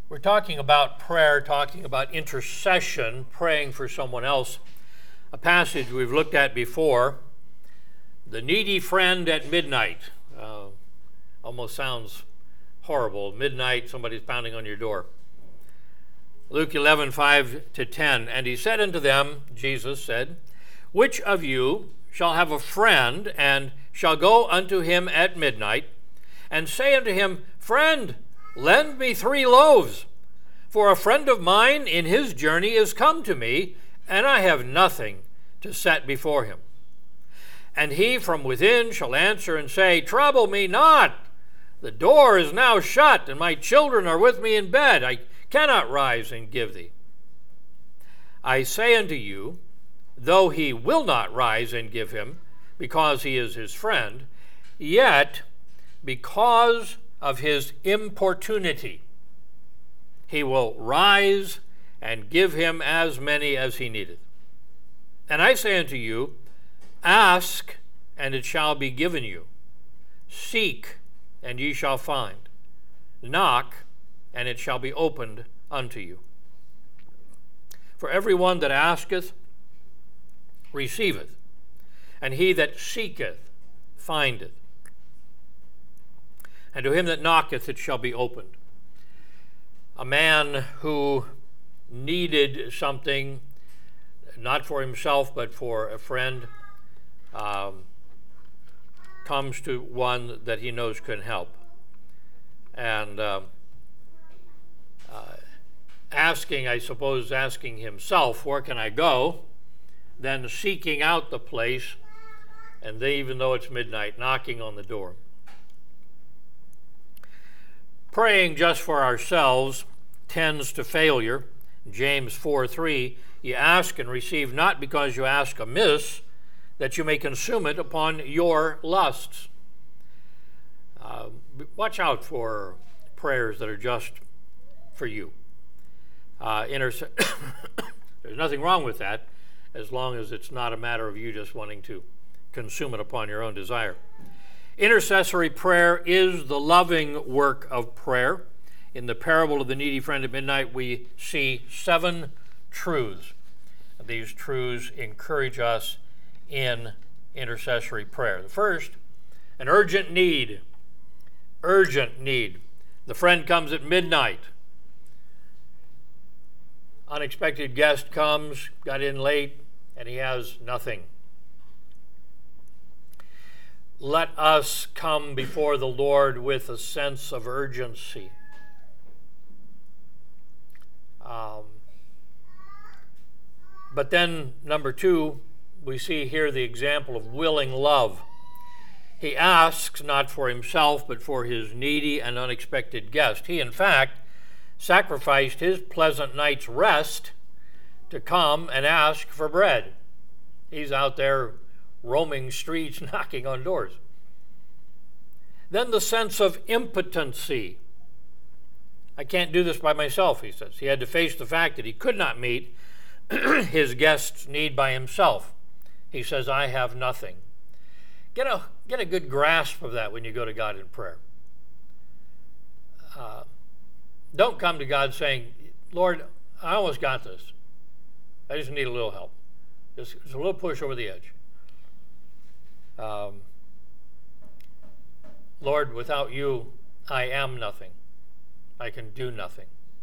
We're talking about prayer, talking about intercession, praying for someone else. A passage we've looked at before, the needy friend at midnight. Almost sounds horrible. Midnight, somebody's pounding on your door. Luke 11:5-10. And he said unto them, Jesus said, which of you shall have a friend, and shall go unto him at midnight, and say unto him, Friend, lend me 3 loaves, for a friend of mine in his journey is come to me, and I have nothing to set before him. And he from within shall answer and say, Trouble me not, the door is now shut, and my children are with me in bed. I cannot rise and give thee. I say unto you, though he will not rise and give him, because he is his friend, yet because of his importunity, he will rise and give him as many as he needeth. And I say unto you, ask, and it shall be given you. Seek, and ye shall find. Knock, and it shall be opened unto you. For every one that asketh, receiveth, and he that seeketh, findeth. And to him that knocketh it shall be opened. A man who needed something, not for himself but for a friend, comes to one that he knows can help. And asking himself, where can I go? Then seeking out the place, and even though it's midnight, knocking on the door. Praying just for ourselves tends to failure. James 4:3, ye ask and receive not because you ask amiss, that you may consume it upon your lusts. Watch out for prayers that are just for you. There's nothing wrong with that, as long as it's not a matter of you just wanting to consume it upon your own desire. Intercessory prayer is the loving work of prayer. In the parable of the needy friend at midnight, we see 7 truths. These truths encourage us in intercessory prayer. The first, an urgent need. Urgent need. The friend comes at midnight. Unexpected guest comes, got in late, and he has nothing. Let us come before the Lord with a sense of urgency. But then, number 2, we see here the example of willing love. He asks not for himself, but for his needy and unexpected guest. He, in fact, sacrificed his pleasant night's rest to come and ask for bread. He's out there roaming streets, knocking on doors. Then the sense of impotency. I can't do this by myself, he says. He had to face the fact that he could not meet his guest's need by himself. He says, I have nothing. Get a good grasp of that when you go to God in prayer. Don't come to God saying, Lord, I almost got this. I just need a little help. Just a little push over the edge. Lord, without you, I am nothing. I can do nothing.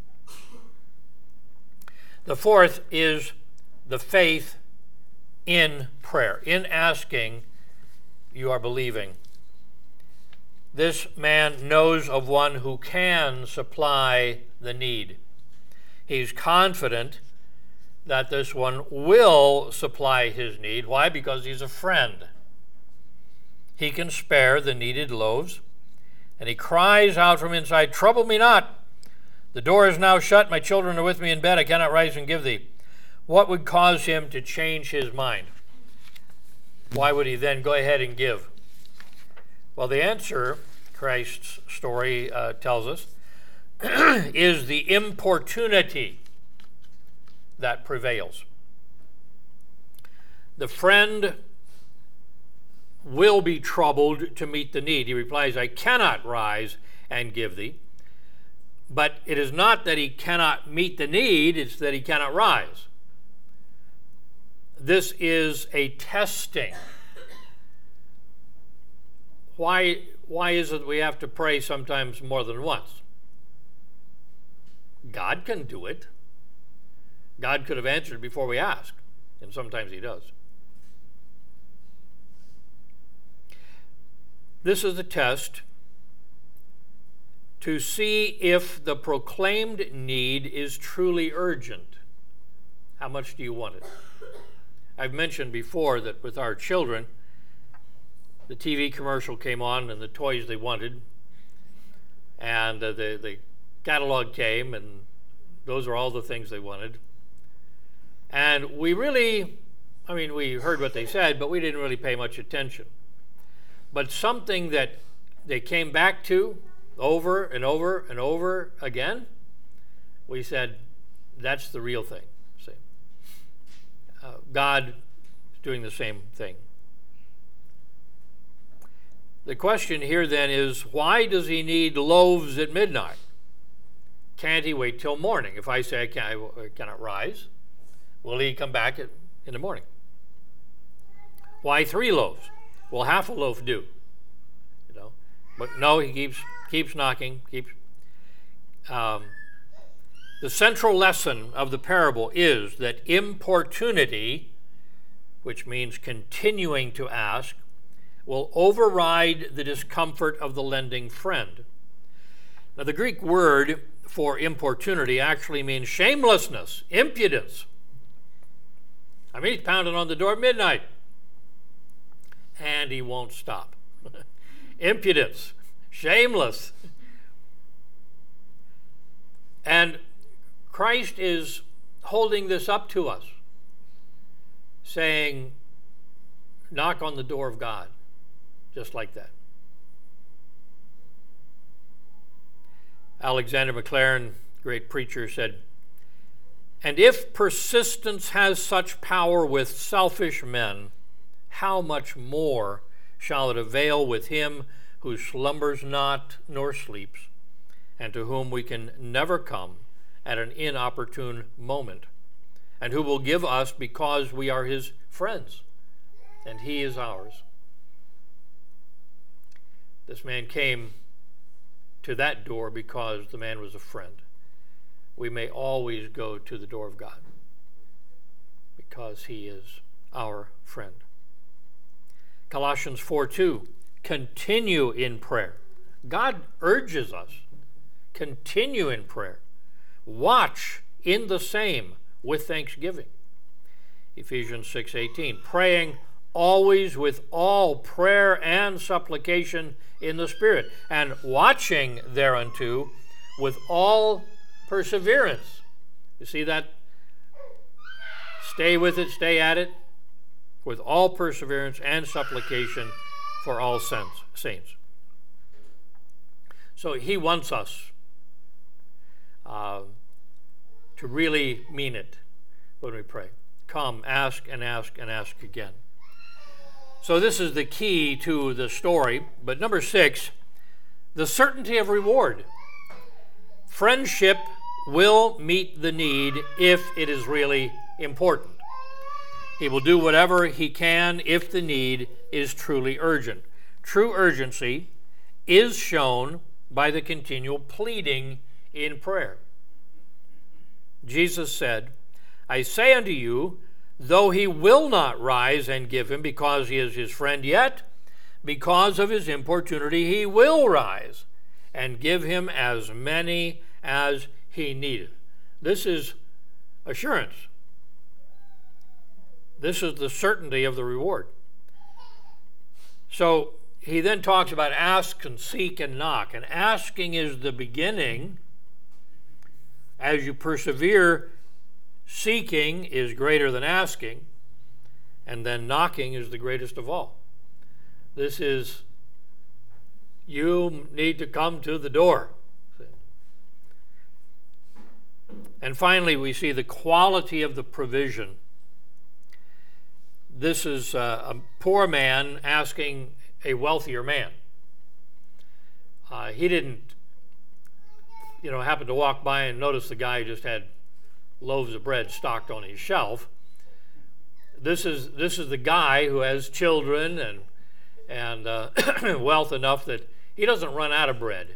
The fourth is the faith in prayer. In asking, you are believing. This man knows of one who can supply the need. He's confident that this one will supply his need. Why? Because he's a friend. He can spare the needed loaves, and he cries out from inside, Trouble me not. The door is now shut. My children are with me in bed. I cannot rise and give thee. What would cause him to change his mind? Why would he then go ahead and give? Well, the answer, Christ's story tells us, is the importunity that prevails. The friend will be troubled to meet the need. He replies, I cannot rise and give thee. But it is not that he cannot meet the need, it's that he cannot rise. This is a testing. Why is it we have to pray sometimes more than once? God can do it. God could have answered before we ask, and sometimes he does. This is a test to see if the proclaimed need is truly urgent. How much do you want it? I've mentioned before that with our children, the TV commercial came on and the toys they wanted, and the catalog came, and those are all the things they wanted. And we really, we heard what they said, but we didn't really pay much attention. But something that they came back to over and over and over again, we said, that's the real thing. See? God is doing the same thing. The question here then is, why does he need loaves at midnight? Can't he wait till morning? If I say I cannot rise, will he come back in the morning? Why 3 loaves? Will half a loaf do? But no, he keeps knocking. The central lesson of the parable is that importunity, which means continuing to ask, will override the discomfort of the lending friend. Now, the Greek word for importunity actually means shamelessness, impudence. He's pounding on the door at midnight, and he won't stop. Impudence, shameless. And Christ is holding this up to us, saying, knock on the door of God. Just like that. Alexander Maclaren, great preacher, said, and if persistence has such power with selfish men, how much more shall it avail with him who slumbers not nor sleeps, and to whom we can never come at an inopportune moment, and who will give us because we are his friends, and he is ours. This man came to that door because the man was a friend. We may always go to the door of God because he is our friend. Colossians 4:2, continue in prayer. God urges us, continue in prayer. Watch in the same with thanksgiving. Ephesians 6:18, praying always with all prayer and supplication in the Spirit, and watching thereunto with all perseverance. You see that? Stay with it, stay at it, with all perseverance and supplication for all saints. So he wants us to really mean it when we pray. Come, ask and ask and ask again. So this is the key to the story. But number 6, the certainty of reward. Friendship will meet the need if it is really important. He will do whatever he can if the need is truly urgent. True urgency is shown by the continual pleading in prayer. Jesus said, I say unto you, though he will not rise and give him because he is his friend, yet because of his importunity he will rise and give him as many as he needeth. This is assurance. This is the certainty of the reward. So he then talks about ask and seek and knock. And asking is the beginning. As you persevere, seeking is greater than asking. And then knocking is the greatest of all. This is, you need to come to the door. And finally, we see the quality of the provision. This is a poor man asking a wealthier man. He didn't happened to walk by and notice the guy just had loaves of bread stocked on his shelf. This is the guy who has children and wealth enough that he doesn't run out of bread.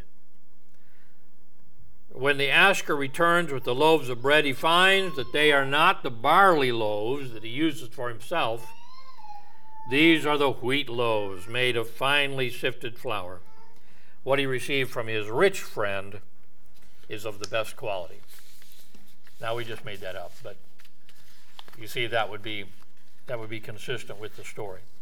When the asker returns with the loaves of bread, he finds that they are not the barley loaves that he uses for himself. These are the wheat loaves made of finely sifted flour. What he received from his rich friend is of the best quality. Now, we just made that up, but you see that would be consistent with the story.